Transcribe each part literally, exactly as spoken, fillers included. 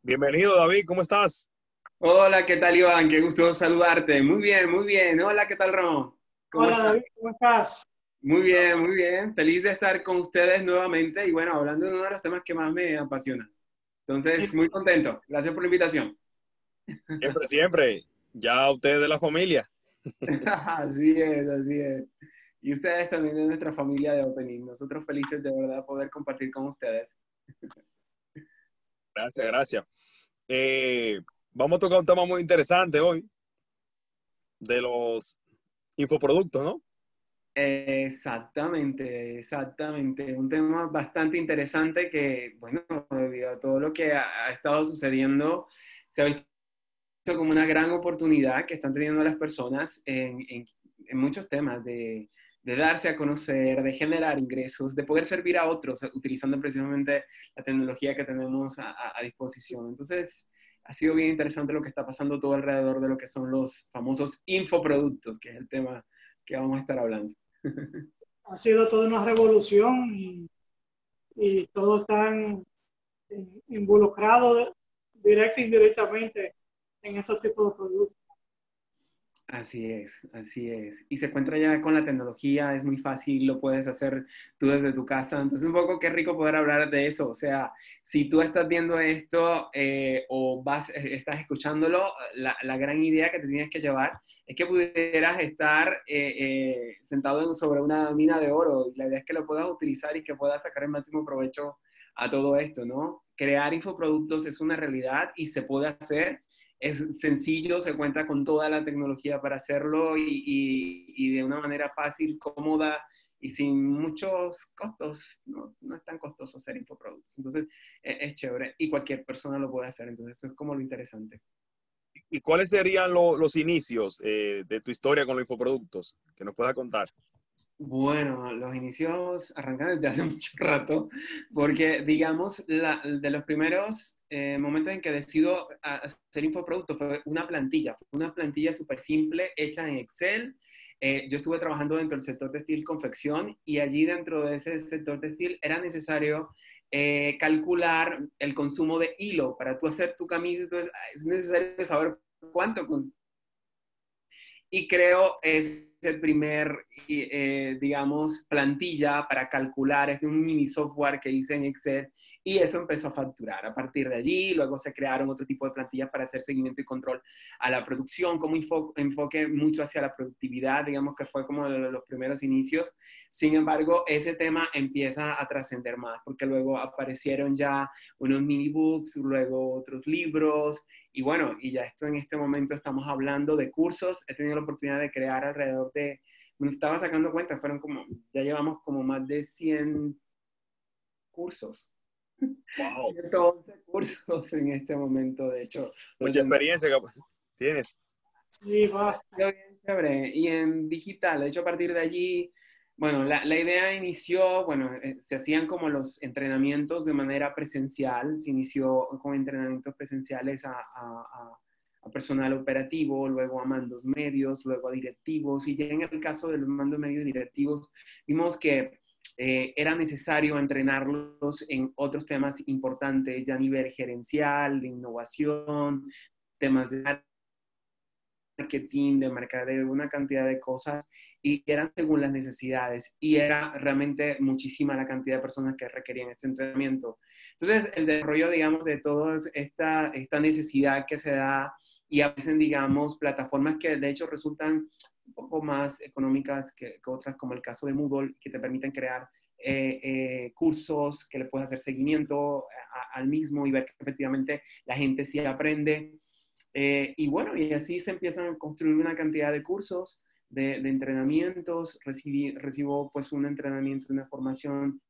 Bienvenido, David, ¿cómo estás? Hola, ¿qué tal, Iván? Qué gusto saludarte. Muy bien, muy bien. Hola, ¿qué tal, Ramón? ¿Cómo Hola estás? David, ¿cómo estás? Muy bien, muy bien. Feliz de estar con ustedes nuevamente y bueno, hablando de uno de los temas que más me apasiona. Entonces, muy contento. Gracias por la invitación. Siempre, siempre. Ya usted de la familia. Así es, así es. Y ustedes también de nuestra familia de Opening. Nosotros felices de verdad poder compartir con ustedes. Gracias, gracias. Eh, Vamos a tocar un tema muy interesante hoy, de los infoproductos, ¿no? Exactamente, exactamente. Un tema bastante interesante que, bueno, debido a todo lo que ha, ha estado sucediendo, se ha visto como una gran oportunidad que están teniendo las personas en, en- en muchos temas de, de darse a conocer, de generar ingresos, de poder servir a otros utilizando precisamente la tecnología que tenemos a, a- a disposición. Entonces, ha sido bien interesante lo que está pasando todo alrededor de lo que son los famosos infoproductos, que es el tema que vamos a estar hablando. Ha sido toda una revolución y, y todos están eh, involucrados directa e indirectamente en estos tipos de productos. Así es, así es. Y se encuentra ya con la tecnología, es muy fácil, lo puedes hacer tú desde tu casa. Entonces, un poco qué rico poder hablar de eso. O sea, si tú estás viendo esto eh, o vas, eh, estás escuchándolo, la, la gran idea que te tienes que llevar es que pudieras estar eh, eh, sentado en- sobre una mina de oro. Y la idea es que lo puedas utilizar y que puedas sacar el máximo provecho a todo esto, ¿no? Crear infoproductos es una realidad y se puede hacer, es sencillo, se cuenta con toda la tecnología para hacerlo y, y, y de una manera fácil, cómoda y sin muchos costos. No, no es tan costoso hacer infoproductos. Entonces, es, es chévere y cualquier persona lo puede hacer. Entonces, eso es como lo interesante. ¿Y cuáles serían lo- los inicios eh, de tu historia con los infoproductos? Que nos puedas contar. Bueno, los inicios arrancan desde hace mucho rato, porque digamos, la, de los primeros eh, momentos en que decido a- hacer infoproducto fue una plantilla, fue una plantilla súper simple hecha en Excel. Eh, yo estuve trabajando dentro del sector textil confección y allí dentro de ese sector textil era necesario eh, calcular el consumo de hilo. Para tú hacer tu camisa, entonces es necesario saber cuánto y creo es el primer, eh, digamos, plantilla para calcular, es un mini software que hice en Excel y eso empezó a facturar. A partir de allí, luego se crearon otro tipo de plantillas para hacer seguimiento y control a la producción, como info, enfoque mucho hacia la productividad, digamos que fue como de los primeros inicios. Sin embargo, ese tema empieza a trascender más, porque luego aparecieron ya unos mini books, luego otros libros, y bueno, y ya esto en este momento estamos hablando de cursos. He tenido la oportunidad de crear alrededor de, me estaba sacando cuenta, fueron como, ya llevamos como más de cien cursos, Wow, ciento once cursos en este momento, de hecho. Lo mucha tendré experiencia que tienes. Sí, basta. bien chévere. Y en digital, de hecho, a partir de allí, bueno, la, la idea inició, bueno, eh, se hacían como los entrenamientos de manera presencial, se inició con entrenamientos presenciales a, a, a- a personal operativo, luego a mandos medios, luego a directivos, y ya en el caso de los mandos medios directivos, vimos que eh, era necesario entrenarlos en otros temas importantes, ya a nivel gerencial, de innovación, temas de marketing, de mercadeo, una cantidad de cosas y eran según las necesidades y era realmente muchísima la cantidad de personas que requerían este entrenamiento. Entonces, el desarrollo, digamos, de toda esta, esta necesidad que se da y a veces, digamos, plataformas que de hecho resultan un poco más económicas que, que otras, como el caso de Moodle, que te permiten crear eh, eh, cursos que le puedes hacer seguimiento a, al mismo y ver que efectivamente la gente sí aprende. Eh, y bueno, y así se empiezan a construir una cantidad de cursos, de, de entrenamientos. Recibí, recibo pues un entrenamiento, una formación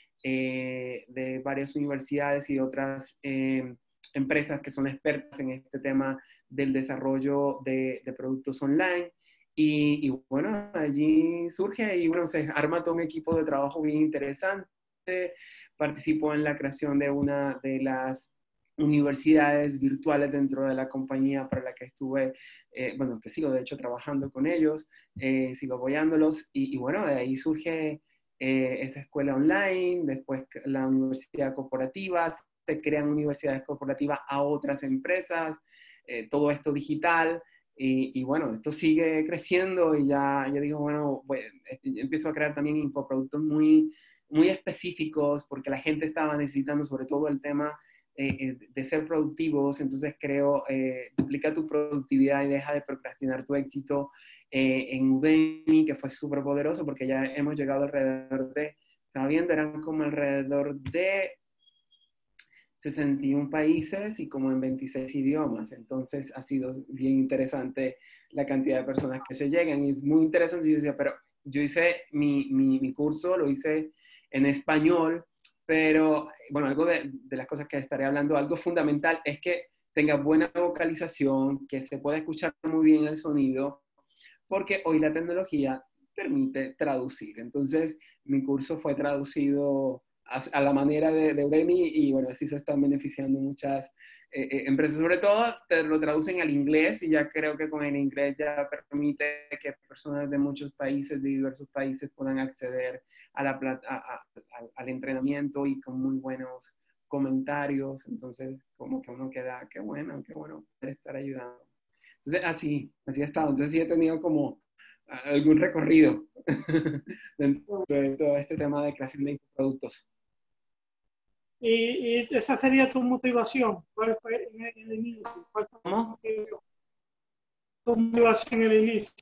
eh, de varias universidades y otras eh, empresas que son expertas en este tema del desarrollo de, de productos online. Y, y, bueno, allí surge y bueno, se arma todo un equipo de trabajo bien interesante. Participo en la creación de una de las universidades virtuales dentro de la compañía para la que estuve, eh, bueno, que sigo de hecho trabajando con ellos, eh, sigo apoyándolos y, y, bueno, de ahí surge eh, esa escuela online, después la universidad corporativa, se crean universidades corporativas a otras empresas, eh, todo esto digital. Y, y bueno, esto sigue creciendo y ya, ya digo, bueno, pues, empiezo a crear también infoproductos muy, muy específicos porque la gente estaba necesitando sobre todo el tema eh, de ser productivos. Entonces creo, eh, duplica tu productividad y deja de procrastinar tu éxito eh, en Udemy, que fue súper poderoso porque ya hemos llegado alrededor de, estaba viendo, eran como alrededor de sesenta y uno países y como en veintiséis idiomas. Entonces ha sido bien interesante la cantidad de personas que se llegan. Y muy interesante, yo decía, pero yo hice mi, mi, mi curso, lo hice en español, pero bueno, algo de, de las cosas que estaré hablando, algo fundamental es que tenga buena vocalización, que se pueda escuchar muy bien el sonido, porque hoy la tecnología permite traducir. Entonces, mi curso fue traducido a, a la manera de, de Udemy y bueno, así se están beneficiando muchas eh, eh, empresas. Sobre todo, te lo traducen al inglés y ya creo que con el inglés ya permite que personas de muchos países, de diversos países, puedan acceder a la, a, a, al entrenamiento y con muy buenos comentarios. Entonces, como que uno queda, qué bueno, qué bueno poder estar ayudando. Entonces, así, así ha estado. Entonces, sí he tenido como algún recorrido dentro de todo este tema de creación de productos. Y, y esa sería tu motivación. ¿Cuál fue en el, en el inicio? ¿Cuál fue ¿Cómo? tu motivación en el inicio?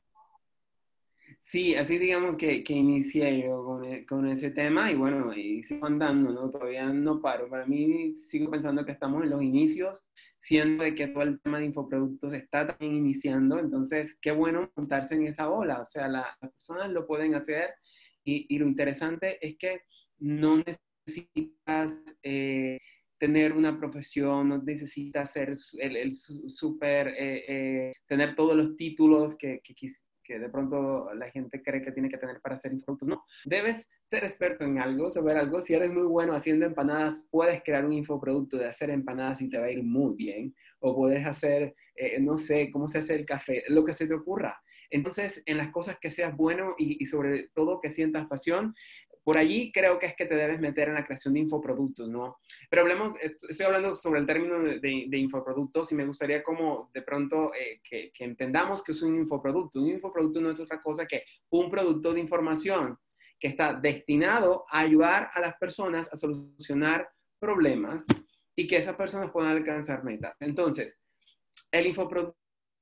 Sí, así digamos que, que inicié yo con, con ese tema y bueno, y sigo andando, ¿no? Todavía no paro. Para mí sigo pensando que estamos en los inicios, siendo de que todo el tema de infoproductos está también iniciando, entonces qué bueno montarse en esa ola, o sea, la, las personas lo pueden hacer y, y lo interesante es que no necesitas eh, tener una profesión, no necesitas ser el, el súper, eh, eh, tener todos los títulos que, que quizás que de pronto la gente cree que tiene que tener para hacer infoproductos. No, debes ser experto en algo, saber algo. Si eres muy bueno haciendo empanadas, puedes crear un infoproducto de hacer empanadas y te va a ir muy bien. O puedes hacer, eh, no sé, cómo se hace el café, lo que se te ocurra. Entonces, en las cosas que seas bueno y, y sobre todo que sientas pasión, por allí creo que es que te debes meter en la creación de infoproductos, ¿no? Pero hablemos, estoy hablando sobre el término de, de, de infoproductos y me gustaría como de pronto eh, que, que entendamos que es un infoproducto. Un infoproducto no es otra cosa que un producto de información que está destinado a ayudar a las personas a solucionar problemas y que esas personas puedan alcanzar metas. Entonces, el infoproducto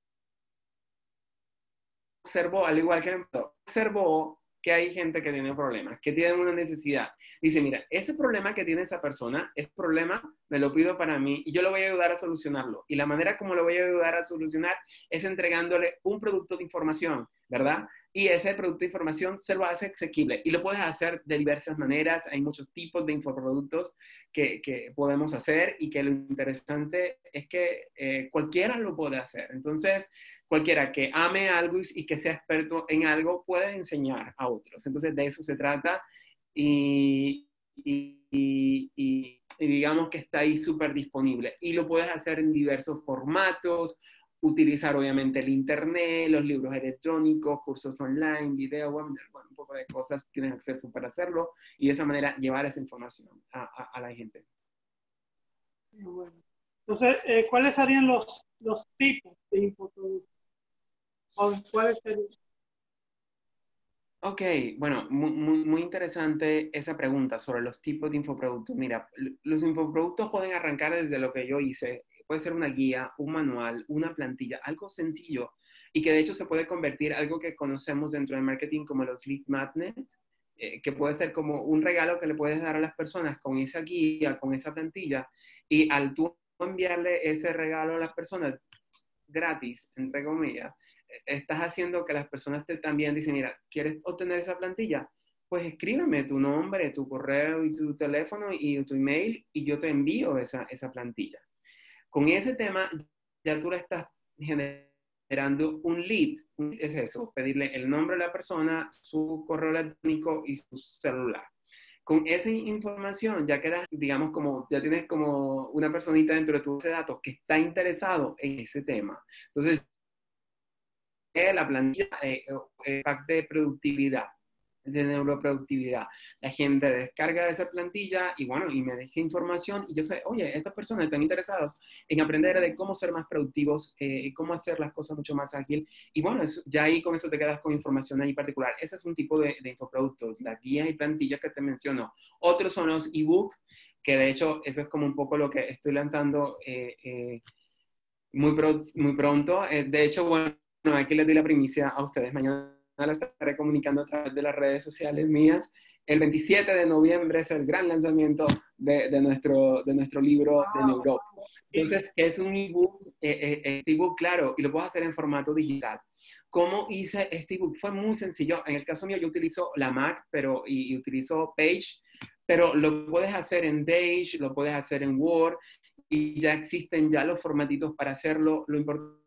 observó, al igual que el emprendedor, observó que hay gente que tiene problemas, que tienen una necesidad. Dice, mira, ese problema que tiene esa persona, ese problema me lo pido para mí y yo lo voy a ayudar a solucionarlo. Y la manera como lo voy a ayudar a solucionar es entregándole un producto de información, ¿verdad? Y ese producto de información se lo hace asequible y lo puedes hacer de diversas maneras. Hay muchos tipos de infoproductos que, que podemos hacer y que lo interesante es que eh, cualquiera lo puede hacer. Entonces, cualquiera que ame algo y que sea experto en algo puede enseñar a otros. Entonces, de eso se trata y, y, y, y, y digamos que está ahí súper disponible. Y lo puedes hacer en diversos formatos, utilizar obviamente el internet, los libros electrónicos, cursos online, video, webinar, bueno, un poco de cosas, tienes acceso para hacerlo y de esa manera llevar esa información a, a, a la gente. Bueno. Entonces, eh, ¿cuáles serían los, los tipos de infoproductos? ¿Cuáles serían? Ok, bueno, muy, muy, muy interesante esa pregunta sobre los tipos de infoproductos. Mira, los infoproductos pueden arrancar desde lo que yo hice. Puede ser una guía, un manual, una plantilla, algo sencillo y que de hecho se puede convertir en algo que conocemos dentro del marketing como los lead magnets, eh, que puede ser como un regalo que le puedes dar a las personas con esa guía, con esa plantilla y al tú enviarle ese regalo a las personas gratis, entre comillas, estás haciendo que las personas te también dicen, mira, ¿quieres obtener esa plantilla? Pues escríbeme tu nombre, tu correo y tu teléfono y tu email y yo te envío esa, esa plantilla. Con ese tema ya tú le estás generando un lead. Es eso, pedirle el nombre de la persona, su correo electrónico y su celular. Con esa información ya quedas, digamos, como, ya tienes como una personita dentro de tu base de datos que está interesado en ese tema. Entonces, la plantilla, eh, eh, pack de productividad. de neuroproductividad. La gente descarga esa plantilla y bueno, y me deja información y yo sé, oye, estas personas están interesadas en aprender de cómo ser más productivos, eh, cómo hacer las cosas mucho más ágil. Y bueno, eso, ya ahí con eso te quedas con información ahí particular. Ese es un tipo de, de infoproductos, las guías y plantillas que te menciono. Otros son los ebook, que de hecho eso es como un poco lo que estoy lanzando eh, eh, muy, pro, muy pronto. Eh, de hecho, bueno, aquí les doy la primicia a ustedes. Mañana lo estaré comunicando a través de las redes sociales mías. El veintisiete de noviembre es el gran lanzamiento de, de, nuestro, de nuestro libro de Neurop. Entonces, es un ebook, eh, eh, este ebook, claro, y lo puedo hacer en formato digital. ¿Cómo hice este ebook? Fue muy sencillo. En el caso mío, yo utilizo la Mac pero, y, y utilizo Page, pero lo puedes hacer en Page, lo puedes hacer en Word, y ya existen ya los formatitos para hacerlo. Lo importante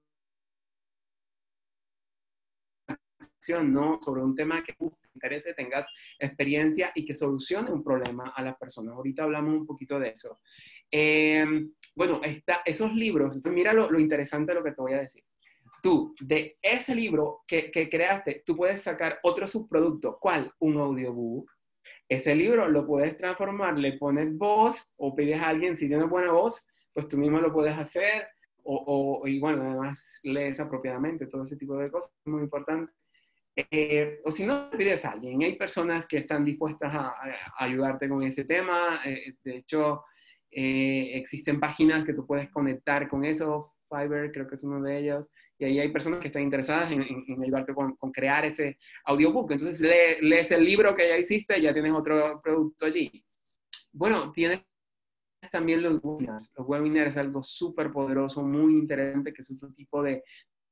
¿no? Sobre un tema que te interese, tengas experiencia y que solucione un problema a las personas. Ahorita hablamos un poquito de eso. Eh, bueno, está, esos libros, entonces mira lo, lo interesante de lo que te voy a decir. Tú, de ese libro que, que creaste, tú puedes sacar otro subproducto. ¿Cuál? Un audiobook. Ese libro lo puedes transformar, le pones voz o pides a alguien, si tiene buena voz, pues tú mismo lo puedes hacer. O, o, y bueno, además lees apropiadamente, todo ese tipo de cosas, muy importante. Eh, o si no, pides a alguien. Hay personas que están dispuestas a, a ayudarte con ese tema. Eh, de hecho, eh, existen páginas que tú puedes conectar con eso. Fiverr creo que es uno de ellos. Y ahí hay personas que están interesadas en, en, en ayudarte con, con crear ese audiobook. Entonces, lee, lees el libro que ya hiciste y ya tienes otro producto allí. Bueno, tienes también los webinars. Los webinars es algo súper poderoso, muy interesante, que es otro tipo de...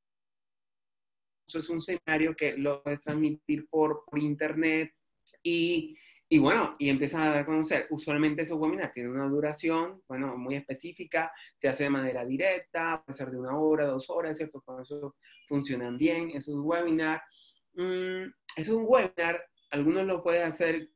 Eso es un seminario que lo puedes transmitir por, por internet y, y bueno, y empiezas a dar a conocer. Usualmente esos webinars tienen una duración, bueno, muy específica, se hace de manera directa, puede ser de una hora, dos horas, ¿cierto? Con eso funcionan bien esos webinars. Mm, es un webinar, algunos lo puedes hacer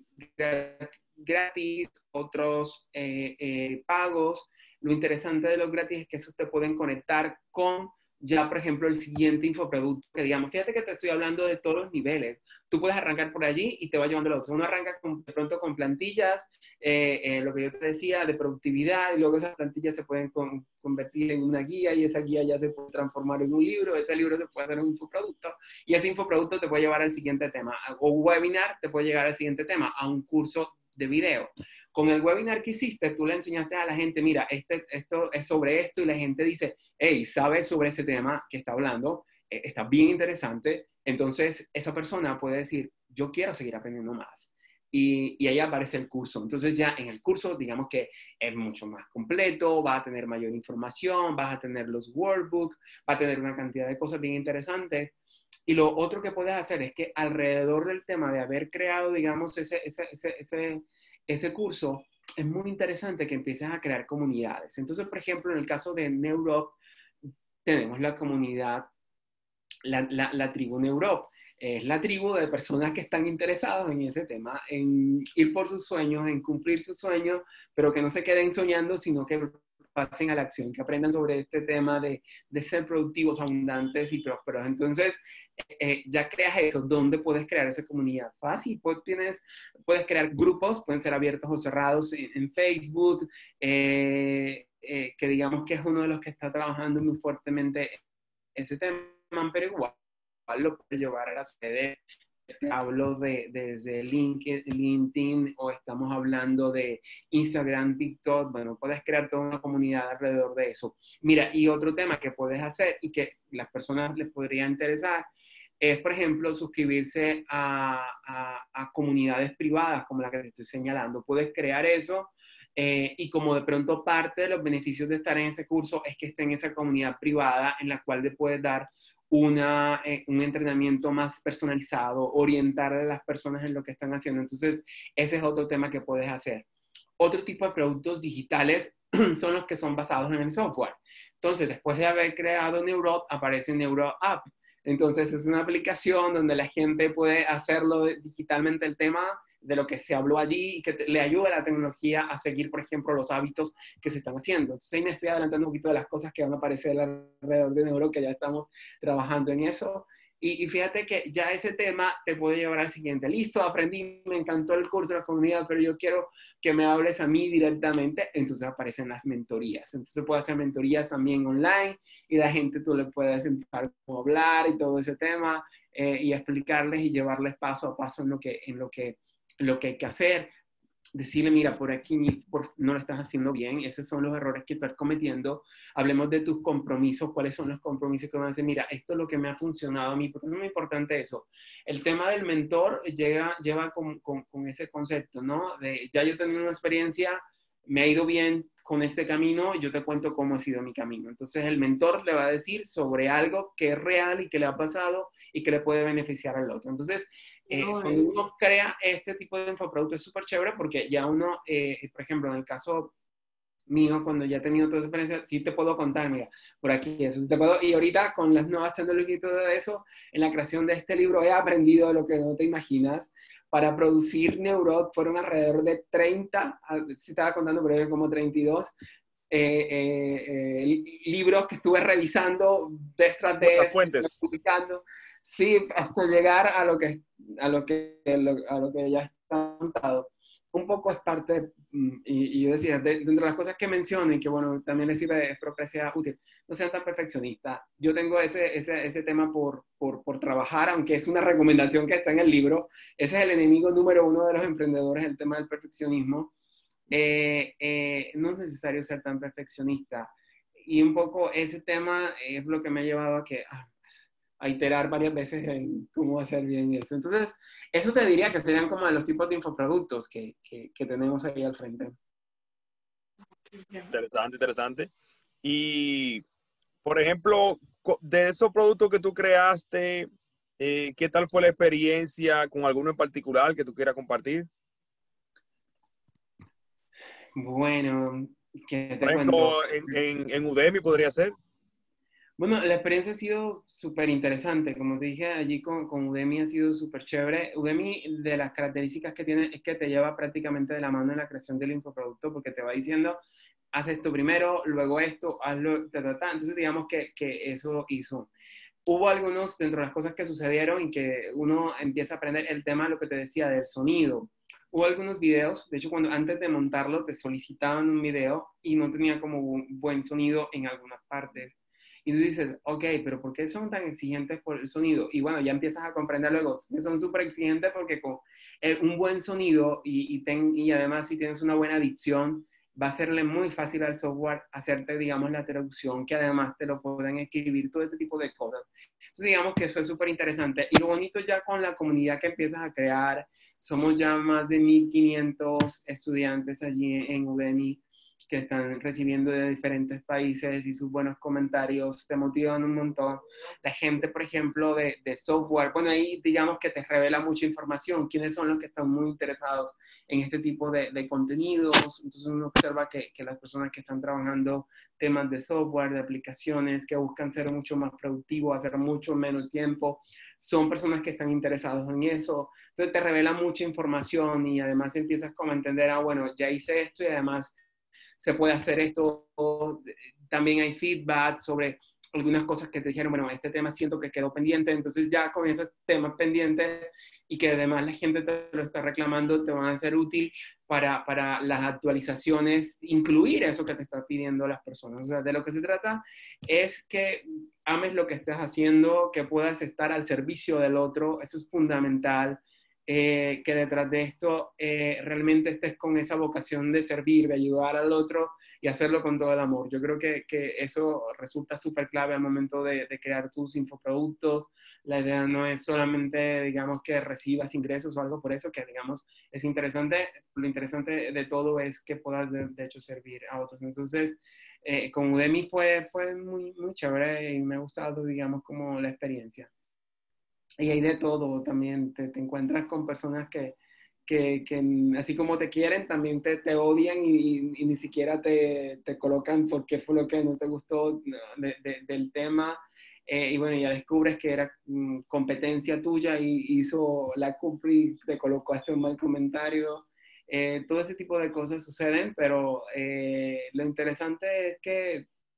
gratis, otros eh, eh, pagos. Lo interesante de los gratis es que esos te pueden conectar con ya, por ejemplo, el siguiente infoproducto que digamos, fíjate que te estoy hablando de todos los niveles. Tú puedes arrancar por allí y te va llevando a lo otro. Uno arranca con, de pronto con plantillas, eh, eh, lo que yo te decía, de productividad, y luego esas plantillas se pueden con, convertir en una guía y esa guía ya se puede transformar en un libro, ese libro se puede hacer en un infoproducto y ese infoproducto te puede llevar al siguiente tema. O un webinar te puede llegar al siguiente tema, a un curso de video. Con el webinar que hiciste, tú le enseñaste a la gente, mira, este, esto es sobre esto, y la gente dice, hey, ¿sabes sobre ese tema que está hablando? Eh, está bien interesante. Entonces, esa persona puede decir, yo quiero seguir aprendiendo más. Y, y ahí aparece el curso. Entonces, ya en el curso, digamos que es mucho más completo, va a tener mayor información, vas a tener los workbooks, va a tener una cantidad de cosas bien interesantes. Y lo otro que puedes hacer es que alrededor del tema de haber creado, digamos, ese, ese, ese, ese, ese curso, es muy interesante que empieces a crear comunidades. Entonces, por ejemplo, en el caso de Neurop, tenemos la comunidad, la, la, la tribu Neurop. Es la tribu de personas que están interesados en ese tema, en ir por sus sueños, en cumplir sus sueños, pero que no se queden soñando, sino que pasen a la acción, que aprendan sobre este tema de, de ser productivos, abundantes y prósperos. Entonces, eh, ya creas eso. ¿Dónde puedes crear esa comunidad? Fácil, pues tienes, puedes crear grupos, pueden ser abiertos o cerrados en, en Facebook, eh, eh, que digamos que es uno de los que está trabajando muy fuertemente ese tema, pero igual lo puedes llevar a las redes. Te hablo de, desde LinkedIn o estamos hablando de Instagram, TikTok. Bueno, puedes crear toda una comunidad alrededor de eso. Mira, y otro tema que puedes hacer y que las personas les podría interesar es, por ejemplo, suscribirse a, a, a comunidades privadas como la que te estoy señalando. Puedes crear eso eh, y como de pronto parte de los beneficios de estar en ese curso es que esté en esa comunidad privada en la cual le puedes dar Una, eh, un entrenamiento más personalizado, orientar a las personas en lo que están haciendo. Entonces, ese es otro tema que puedes hacer. Otro tipo de productos digitales son los que son basados en el software. Entonces, después de haber creado Neurop, aparece Neuro App. Entonces, es una aplicación donde la gente puede hacerlo digitalmente el tema de lo que se habló allí y que te, le ayuda a la tecnología a seguir, por ejemplo, los hábitos que se están haciendo. Entonces ahí me estoy adelantando un poquito de las cosas que van a aparecer alrededor de Neuro, que ya estamos trabajando en eso. Y, y fíjate que ya ese tema te puede llevar al siguiente. Listo, aprendí, me encantó el curso de la comunidad, pero yo quiero que me hables a mí directamente. Entonces aparecen las mentorías. Entonces puedo hacer mentorías también online y la gente tú le puedes empezar a hablar y todo ese tema eh, y explicarles y llevarles paso a paso en lo que, en lo que, en lo que hay que hacer. Decirle, mira, por aquí por, no lo estás haciendo bien, esos son los errores que estás cometiendo. Hablemos de tus compromisos, cuáles son los compromisos que van a decir, mira, esto es lo que me ha funcionado a mí, porque es muy importante eso. El tema del mentor llega, lleva con, con, con ese concepto, ¿no? De ya yo tengo una experiencia, me ha ido bien con este camino, yo te cuento cómo ha sido mi camino. Entonces el mentor le va a decir sobre algo que es real y que le ha pasado y que le puede beneficiar al otro. Entonces, Eh, No, cuando eh, uno crea este tipo de infoproducto es súper chévere porque ya uno, eh, por ejemplo, en el caso mío, cuando ya he tenido toda esa experiencia, sí te puedo contar, mira, por aquí eso, sí te puedo, y ahorita con las nuevas tecnologías y todo eso, en la creación de este libro he aprendido lo que no te imaginas. Para producir Neurot fueron alrededor de treinta, si estaba contando, pero como treinta y dos, eh, eh, eh, libros que estuve revisando vez tras Buenas vez, fuentes. publicando, sí, hasta llegar a lo que, a lo que, a lo que ya está montado. Un poco es parte, y, y yo decía, de, dentro de las cosas que menciono y que, bueno, también les sirve, espero que sea útil, no sean tan perfeccionistas. Yo tengo ese, ese, ese tema por, por, por trabajar, aunque es una recomendación que está en el libro. Ese es el enemigo número uno de los emprendedores, el tema del perfeccionismo. Eh, eh, no es necesario ser tan perfeccionista. Y un poco ese tema es lo que me ha llevado a, que, a, a iterar varias veces en cómo hacer bien eso. Entonces, eso te diría que serían como de los tipos de infoproductos que, que, que tenemos ahí al frente. Interesante, interesante. Y, por ejemplo, de esos productos que tú creaste, eh, ¿qué tal fue la experiencia con alguno en particular que tú quieras compartir? Bueno, ¿qué Por te cuento? ejemplo, en, en, en Udemy podría ser. Bueno, la experiencia ha sido súper interesante. Como te dije, allí con, con Udemy ha sido súper chévere. Udemy, de las características que tiene, es que te lleva prácticamente de la mano en la creación del infoproducto, porque te va diciendo, haz esto primero, luego esto, hazlo, ta, ta, ta. Entonces, digamos que, que eso hizo. Hubo algunos, dentro de las cosas que sucedieron y que uno empieza a aprender el tema, lo que te decía, del sonido. Hubo algunos videos, de hecho, cuando antes de montarlo te solicitaban un video y no tenía como un buen sonido en algunas partes. Y tú dices, ok, pero ¿por qué son tan exigentes por el sonido? Y bueno, ya empiezas a comprender luego que son súper exigentes porque con un buen sonido y, y, ten, y además si tienes una buena dicción, va a serle muy fácil al software hacerte, digamos, la traducción, que además te lo pueden escribir, todo ese tipo de cosas. Entonces, digamos que eso es súper interesante. Y lo bonito ya con la comunidad que empiezas a crear, somos ya más de mil quinientos estudiantes allí en Udemy que están recibiendo de diferentes países y sus buenos comentarios te motivan un montón. La gente, por ejemplo, de, de software, bueno, ahí digamos que te revela mucha información, quiénes son los que están muy interesados en este tipo de, de contenidos. Entonces uno observa que, que las personas que están trabajando temas de software, de aplicaciones, que buscan ser mucho más productivos, hacer mucho menos tiempo, son personas que están interesados en eso. Entonces te revela mucha información y además empiezas como a entender, ah, bueno, ya hice esto y además se puede hacer esto. También hay feedback sobre algunas cosas que te dijeron, bueno, este tema siento que quedó pendiente, entonces ya con esos temas pendientes y que además la gente te lo está reclamando, te van a ser útil para, para las actualizaciones, incluir eso que te están pidiendo las personas. O sea, de lo que se trata es que ames lo que estás haciendo, que puedas estar al servicio del otro, eso es fundamental. Eh, que detrás de esto eh, realmente estés con esa vocación de servir, de ayudar al otro y hacerlo con todo el amor. Yo creo que, que eso resulta súper clave al momento de, de crear tus infoproductos. La idea no es solamente, digamos, que recibas ingresos o algo por eso, que, digamos, es interesante. Lo interesante de todo es que puedas, de, de hecho, servir a otros. Entonces, eh, con Udemy fue, fue muy, muy chévere y me ha gustado, digamos, como la experiencia. Y hay de todo también, te, te encuentras con personas que, que, que, así como te quieren, también te, te odian y, y, y ni siquiera te, te colocan por qué fue lo que no te gustó de, de, del tema. Eh, y bueno, ya descubres que era mm, competencia tuya y hizo la cumple y te colocó hasta un mal comentario. Eh, todo ese tipo de cosas suceden, pero eh, lo interesante es que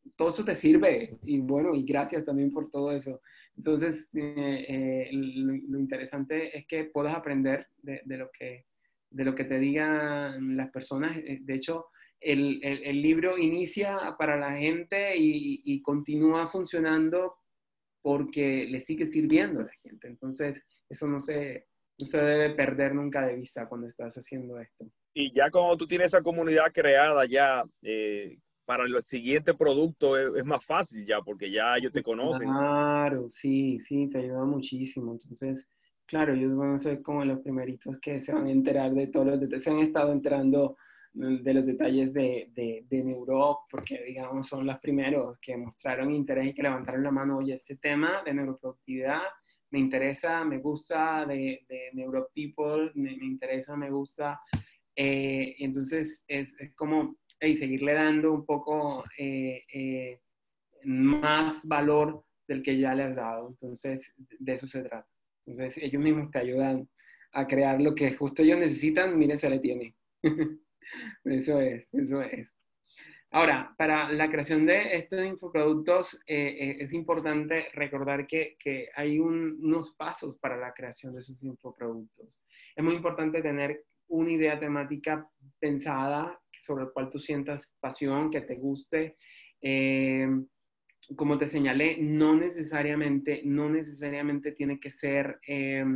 todo eso te sirve. Y bueno, y gracias también por todo eso. Entonces, eh, eh, lo, lo interesante es que puedas aprender de, de, lo que, de lo que te digan las personas. De hecho, el, el, el libro inicia para la gente y, y continúa funcionando porque le sigue sirviendo a la gente. Entonces, eso no se, no se debe perder nunca de vista cuando estás haciendo esto. Y ya cuando tú tienes esa comunidad creada ya eh, para el siguiente producto es, es, más fácil ya, porque ya ellos te conocen. Claro, sí, sí, te ayuda muchísimo. Entonces, claro, ellos van a ser como los primeritos que se van a enterar de todos los detalles, se han estado enterando de los detalles de, de, de Neurop, porque digamos son los primeros que mostraron interés y que levantaron la mano, oye, este tema de neuroproductividad me interesa, me gusta, de, de Neuro People, me, me interesa, me gusta. Eh, entonces, es, es como hey, seguirle dando un poco eh, eh, más valor del que ya le has dado. Entonces, de eso se trata. Entonces, ellos mismos te ayudan a crear lo que justo ellos necesitan, mire, se le tiene. Eso es, eso es. Ahora, para la creación de estos infoproductos eh, es importante recordar que, que hay un, unos pasos para la creación de esos infoproductos. Es muy importante tener una idea temática pensada sobre la cual tú sientas pasión, que te guste. Eh, como te señalé, no necesariamente, no necesariamente tiene que ser eh,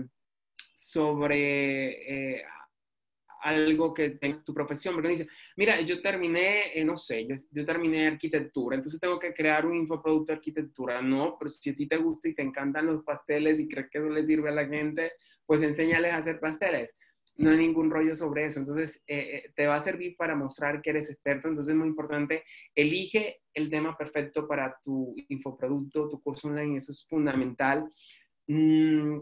sobre eh, algo que tenga tu profesión, porque dice, mira, yo terminé, eh, no sé, yo, yo terminé arquitectura, entonces tengo que crear un infoproducto de arquitectura. No, pero si a ti te gusta y te encantan los pasteles y crees que eso le sirve a la gente, pues enséñales a hacer pasteles. No hay ningún rollo sobre eso. Entonces, eh, eh, te va a servir para mostrar que eres experto. Entonces, es muy importante, elige el tema perfecto para tu infoproducto, tu curso online, eso es fundamental. Mm,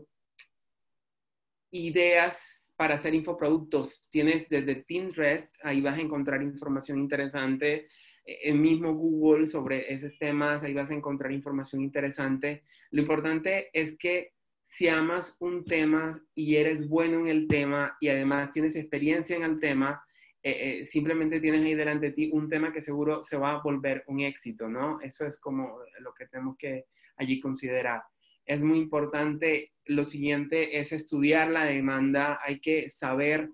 ideas para hacer infoproductos. Tienes desde Pinterest, ahí vas a encontrar información interesante. El mismo Google sobre esos temas, ahí vas a encontrar información interesante. Lo importante es que si amas un tema y eres bueno en el tema y además tienes experiencia en el tema, eh, eh, simplemente tienes ahí delante de ti un tema que seguro se va a volver un éxito, ¿no? Eso es como lo que tenemos que allí considerar. Es muy importante. Lo siguiente es estudiar la demanda. Hay que saber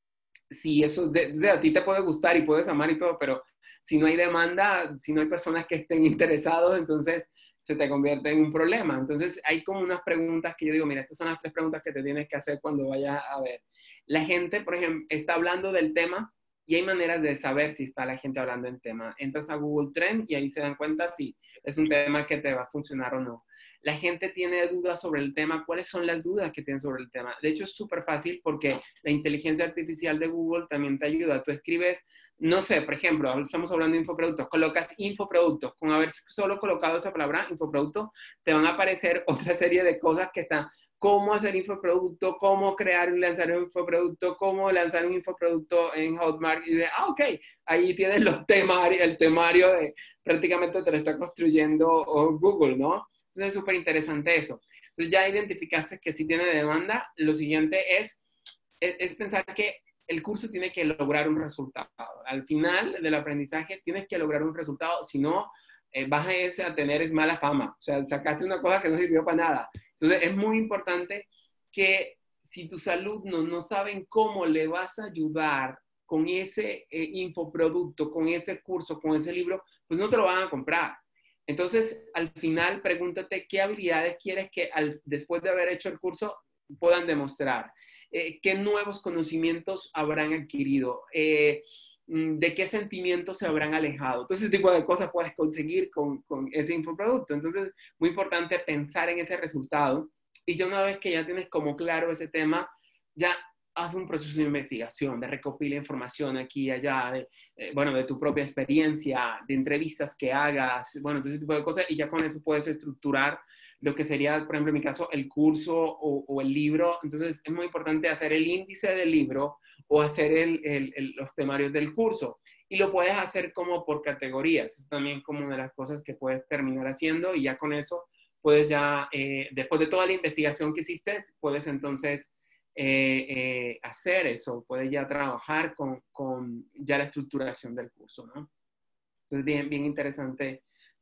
si eso, de, o sea, a ti te puede gustar y puedes amar y todo, pero si no hay demanda, si no hay personas que estén interesados, entonces se te convierte en un problema. Entonces hay como unas preguntas que yo digo, mira, estas son las tres preguntas que te tienes que hacer cuando vayas a ver. La gente, por ejemplo, está hablando del tema y hay maneras de saber si está la gente hablando del tema. Entras a Google Trend y ahí se dan cuenta si es un tema que te va a funcionar o no. La gente tiene dudas sobre el tema. ¿Cuáles son las dudas que tienen sobre el tema? De hecho, es súper fácil porque la inteligencia artificial de Google también te ayuda. Tú escribes, no sé, por ejemplo, estamos hablando de infoproductos, colocas infoproductos. Con haber solo colocado esa palabra, infoproducto, te van a aparecer otra serie de cosas que están, cómo hacer infoproducto, cómo crear y lanzar un infoproducto, cómo lanzar un infoproducto en Hotmart. Y de, ah, ok, ahí tienes los temarios, el temario de prácticamente te lo está construyendo Google, ¿no? Entonces es súper interesante eso. Entonces ya identificaste que sí tiene demanda. Lo siguiente es, es, es pensar que el curso tiene que lograr un resultado. Al final del aprendizaje tienes que lograr un resultado, si no, eh, vas a tener es mala fama. O sea, sacaste una cosa que no sirvió para nada. Entonces es muy importante que si tus alumnos no saben cómo le vas a ayudar con ese eh, infoproducto, con ese curso, con ese libro, pues no te lo van a comprar. Entonces, al final, pregúntate qué habilidades quieres que al, después de haber hecho el curso puedan demostrar. Eh, ¿Qué nuevos conocimientos habrán adquirido? Eh, ¿De qué sentimientos se habrán alejado? Todo ese tipo de cosas puedes conseguir con, con ese infoproducto. Entonces, muy importante pensar en ese resultado. Y ya una vez que ya tienes como claro ese tema, ya haz un proceso de investigación, de recopilar información aquí y allá, de, eh, bueno, de tu propia experiencia, de entrevistas que hagas, bueno, todo ese tipo de cosas, y ya con eso puedes estructurar lo que sería, por ejemplo, en mi caso, el curso o, o el libro. Entonces, es muy importante hacer el índice del libro o hacer el, el, el, los temarios del curso. Y lo puedes hacer como por categorías. Es también como una de las cosas que puedes terminar haciendo y ya con eso puedes ya, eh, después de toda la investigación que hiciste, puedes entonces Eh, eh, hacer eso, puede ya trabajar con, con ya la estructuración del curso, ¿no? Entonces, bien, bien interesante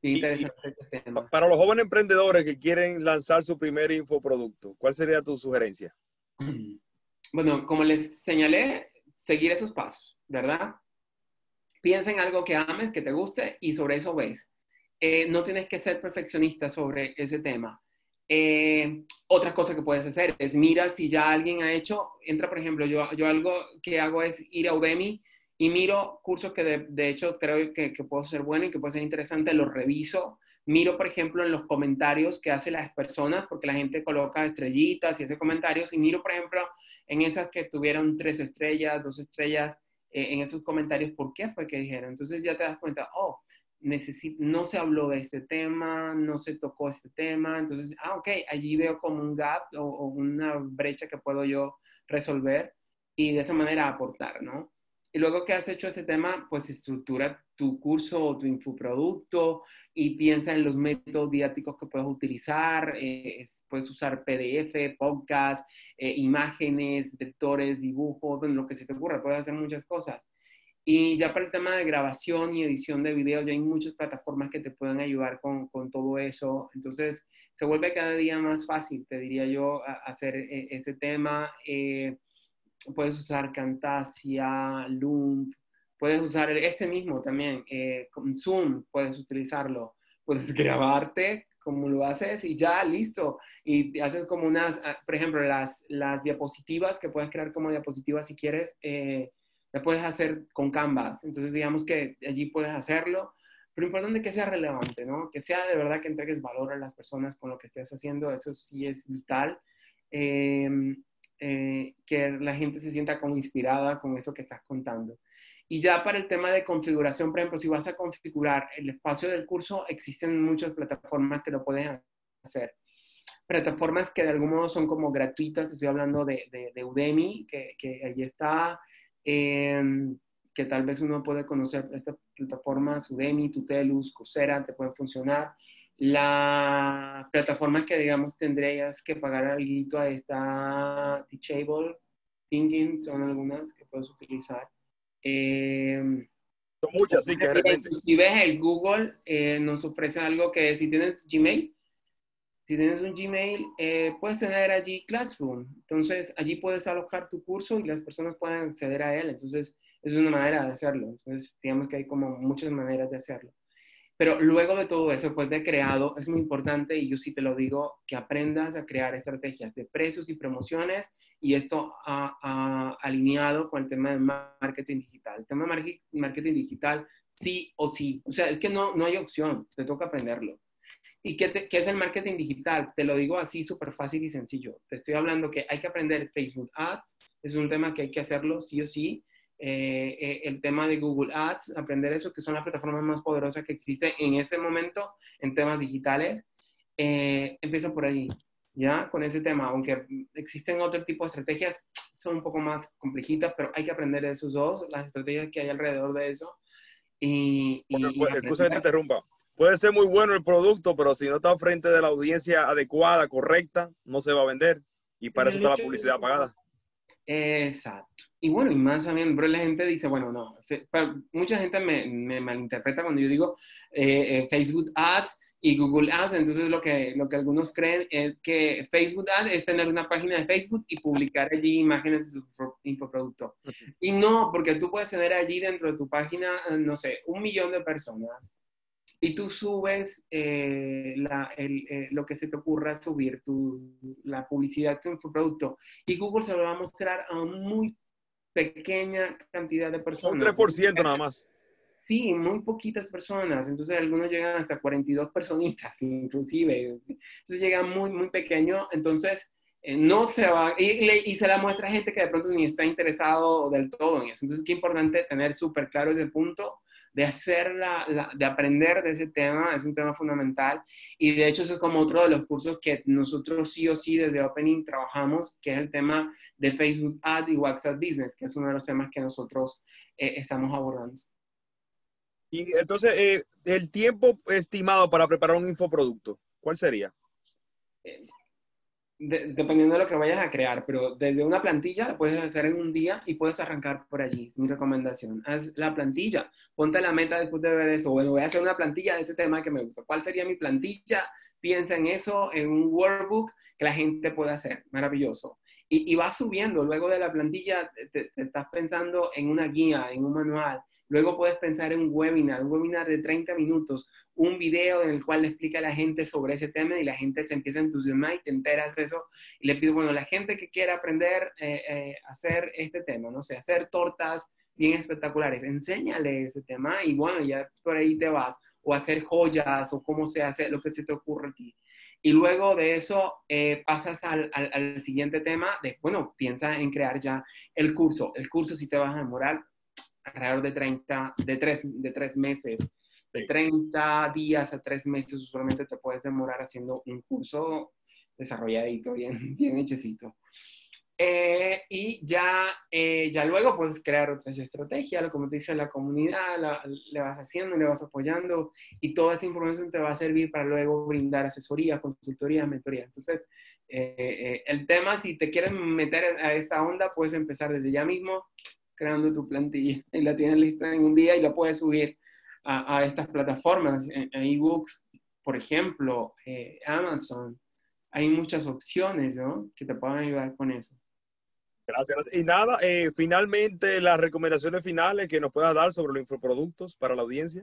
Bien Y, y interesante este tema. para los jóvenes emprendedores que quieren lanzar su primer infoproducto, ¿cuál sería tu sugerencia? Bueno, como les señalé, seguir esos pasos, ¿verdad? Piensa en algo que ames, que te guste y sobre eso ves. Eh, no tienes que ser perfeccionista sobre ese tema. Eh, otra cosa que puedes hacer es mira si ya alguien ha hecho, entra por ejemplo, yo, yo algo que hago es ir a Udemy y miro cursos que de, de hecho creo que, que puedo ser bueno y que puede ser interesante, los reviso. Miro, por ejemplo, en los comentarios que hacen las personas, porque la gente coloca estrellitas y hace comentarios, y miro, por ejemplo, en esas que tuvieron tres estrellas, dos estrellas, eh, en esos comentarios, ¿por qué fue que dijeron? Entonces ya te das cuenta, oh, no se habló de este tema, no se tocó este tema, entonces, ah, ok, allí veo como un gap o, o una brecha que puedo yo resolver y de esa manera aportar, ¿no? Y luego que has hecho ese tema, pues estructura tu curso o tu infoproducto y piensa en los métodos didácticos que puedes utilizar. Eh, puedes usar P D F, podcast, eh, imágenes, vectores, dibujos, bueno, lo que se te ocurra, puedes hacer muchas cosas. Y ya para el tema de grabación y edición de video, ya hay muchas plataformas que te pueden ayudar con, con todo eso. Entonces, se vuelve cada día más fácil, te diría yo, a, a hacer eh, ese tema. Eh, puedes usar Camtasia, Loom, puedes usar este mismo también, eh, con Zoom puedes utilizarlo, puedes grabarte como lo haces y ya, listo. Y haces como unas, por ejemplo, las, las diapositivas que puedes crear como diapositivas si quieres, eh, la puedes hacer con Canvas. Entonces, digamos que allí puedes hacerlo, pero importante que sea relevante, ¿no? Que sea de verdad que entregues valor a las personas con lo que estés haciendo, eso sí es vital. Eh, eh, que la gente se sienta como inspirada con eso que estás contando. Y ya para el tema de configuración, por ejemplo, si vas a configurar el espacio del curso, existen muchas plataformas que lo pueden hacer. Plataformas que de algún modo son como gratuitas, estoy hablando de, de, de Udemy, que, que ahí está, eh, que tal vez uno puede conocer estas plataformas, Udemy, Tutelus, Coursera, te pueden funcionar. Las plataformas que, digamos, tendrías que pagar algo a esta Teachable, Thinking, son algunas que puedes utilizar. Eh, Son muchas, sí, que realmente. Inclusive el Google eh, nos ofrece algo que si tienes Gmail, si tienes un Gmail, eh, puedes tener allí Classroom. Entonces, allí puedes alojar tu curso y las personas pueden acceder a él. Entonces, es una manera de hacerlo. Entonces, digamos que hay como muchas maneras de hacerlo. Pero luego de todo eso, pues de creado, es muy importante, y yo sí te lo digo, que aprendas a crear estrategias de precios y promociones, y esto ha, ha alineado con el tema de marketing digital. El tema de marketing digital, sí o sí. O sea, es que no, no hay opción, te toca aprenderlo. ¿Y qué, te, qué es el marketing digital? Te lo digo así súper fácil y sencillo. Te estoy hablando que hay que aprender Facebook Ads, es un tema que hay que hacerlo sí o sí. Eh, eh, el tema de Google Ads, aprender eso, que son las plataformas más poderosas que existen en este momento en temas digitales. Eh, empieza por ahí, ¿ya? Con ese tema, aunque existen otro tipo de estrategias, son un poco más complejitas, pero hay que aprender de esos dos, las estrategias que hay alrededor de eso. Y, y, Bueno, y excusa que te interrumpa. Puede ser muy bueno el producto, pero si no está frente de la audiencia adecuada, correcta, no se va a vender. Y para eso está la publicidad pagada. Exacto. Y bueno, y más también, pero la gente dice, bueno, no, pero mucha gente me, me malinterpreta cuando yo digo eh, eh, Facebook Ads y Google Ads, entonces lo que, lo que algunos creen es que Facebook Ads es tener una página de Facebook y publicar allí imágenes de su infoproducto. Y no, porque tú puedes tener allí dentro de tu página, no sé, un millón de personas y tú subes eh, la, el, eh, lo que se te ocurra subir, tu, la publicidad de tu infoproducto, y Google se lo va a mostrar a una muy pequeña cantidad de personas. Un tres por ciento nada más. Sí, muy poquitas personas. Entonces algunos llegan hasta cuarenta y dos personitas, inclusive. Entonces llega muy, muy pequeño. Entonces eh, no se va, y, y se la muestra a gente que de pronto ni está interesado del todo en eso. Entonces es que importante tener súper claro ese punto de hacer la, la, de aprender de ese tema, es un tema fundamental, y de hecho eso es como otro de los cursos que nosotros sí o sí desde Opening trabajamos, que es el tema de Facebook Ad y WhatsApp Business, que es uno de los temas que nosotros eh, estamos abordando. Y entonces, eh, el tiempo estimado para preparar un infoproducto, ¿cuál sería? Eh, de, dependiendo de lo que vayas a crear, pero desde una plantilla la puedes hacer en un día y puedes arrancar por allí. Es mi recomendación. Haz la plantilla, ponte la meta después de ver eso. Bueno, voy a hacer una plantilla de ese tema que me gusta. ¿Cuál sería mi plantilla? Piensa en eso, en un workbook que la gente pueda hacer. Maravilloso. Y, y vas subiendo. Luego de la plantilla, te, te estás pensando en una guía, en un manual. Luego puedes pensar en un webinar, un webinar de treinta minutos, un video en el cual le explica a la gente sobre ese tema y la gente se empieza a entusiasmar y te enteras de eso. Y le pido, bueno, la gente que quiera aprender eh, eh, a hacer este tema, no sé, hacer tortas bien espectaculares, enséñale ese tema y bueno, ya por ahí te vas. O hacer joyas o cómo se hace, lo que se te ocurre a ti. Y luego de eso eh, pasas al, al, al siguiente tema de, bueno, piensa en crear ya el curso. El curso si te vas a demorar alrededor de treinta, de tres, de tres meses, de treinta días a tres meses usualmente te puedes demorar haciendo un curso desarrolladito, bien, bien hechecito. Eh, y ya, eh, ya luego puedes crear otras estrategias, como te dice la comunidad, la, le vas haciendo, le vas apoyando y toda esa información te va a servir para luego brindar asesoría, consultoría, mentoría. Entonces, eh, eh, el tema, si te quieres meter a esa onda, puedes empezar desde ya mismo creando tu plantilla y la tienes lista en un día y la puedes subir a, a estas plataformas, en, en ebooks, por ejemplo, eh, Amazon. Hay muchas opciones, ¿no?, que te pueden ayudar con eso. Gracias. Y nada, eh, finalmente las recomendaciones finales que nos puedas dar sobre los infoproductos para la audiencia.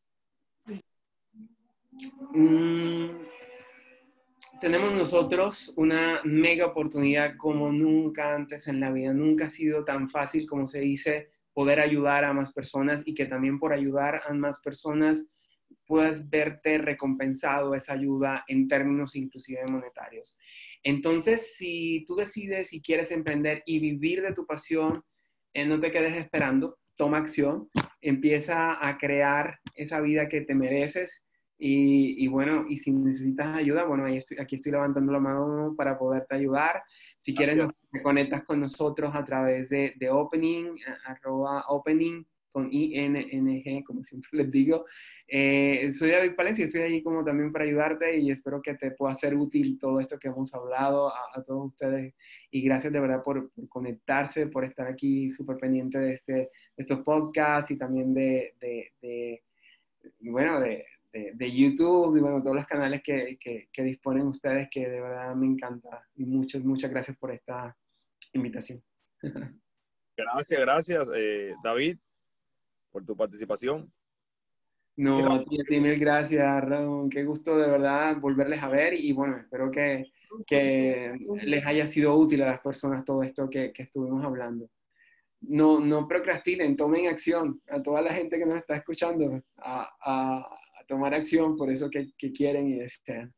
Mm, tenemos nosotros una mega oportunidad como nunca antes en la vida. Nunca ha sido tan fácil, como se dice, poder ayudar a más personas y que también por ayudar a más personas puedas verte recompensado esa ayuda en términos inclusive monetarios. Entonces, si tú decides y quieres emprender y vivir de tu pasión, eh, no te quedes esperando, toma acción, empieza a crear esa vida que te mereces y, y bueno, y si necesitas ayuda, bueno, ahí estoy, aquí estoy levantando la mano para poderte ayudar. Si quieres, nos, te conectas con nosotros a través de, de Opening, arroba Opening, con I N N G, como siempre les digo. Eh, soy David Palencia y estoy allí como también para ayudarte y espero que te pueda ser útil todo esto que hemos hablado a, a todos ustedes. Y gracias de verdad por, por conectarse, por estar aquí súper pendiente de, este, de estos podcasts y también de, de, de bueno, de, de, de YouTube y bueno, todos los canales que, que, que disponen ustedes, que de verdad me encanta. Y muchas, muchas gracias por esta invitación. Gracias, gracias, eh, David, por tu participación. No, a ti, a ti mil gracias, Ramón. Qué gusto de verdad volverles a ver y bueno, espero que, que les haya sido útil a las personas todo esto que, que estuvimos hablando. No, no procrastinen, tomen acción. A toda la gente que nos está escuchando, a, a, a tomar acción por eso que, que quieren y desean.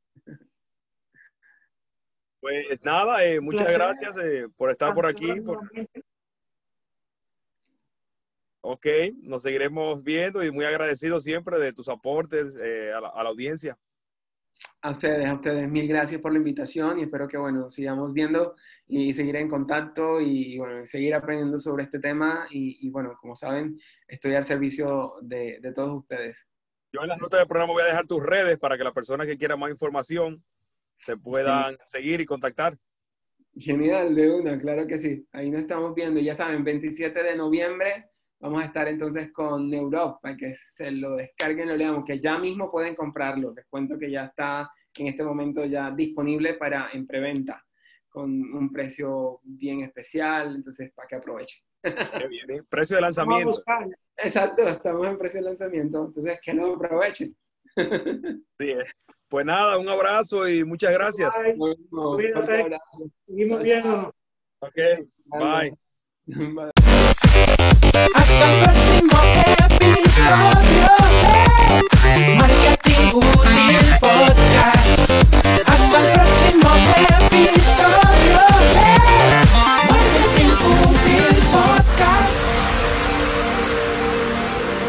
Pues nada, eh, muchas gracias eh, por estar por aquí. Por... Ok, nos seguiremos viendo y muy agradecido siempre de tus aportes eh, a, la, a la audiencia. A ustedes, a ustedes, mil gracias por la invitación y espero que, bueno, sigamos viendo y seguir en contacto y, bueno, seguir aprendiendo sobre este tema y, y bueno, como saben, estoy al servicio de, de todos ustedes. Yo en las notas del programa voy a dejar tus redes para que las personas que quieran más información te puedan sí. seguir y contactar. Genial, de una, claro que sí. Ahí nos estamos viendo, ya saben, veintisiete de noviembre. Vamos a estar entonces con Neurop para que se lo descarguen, lo leamos, que ya mismo pueden comprarlo. Les cuento que ya está en este momento ya disponible para en preventa con un precio bien especial, entonces para que aprovechen. Qué bien, ¿eh? Precio de lanzamiento. Exacto, estamos en precio de lanzamiento, entonces que lo aprovechen. Sí, pues nada, un abrazo y muchas gracias. Bye. Bueno, un abrazo. Seguimos viendo. Ok, bye. Bye.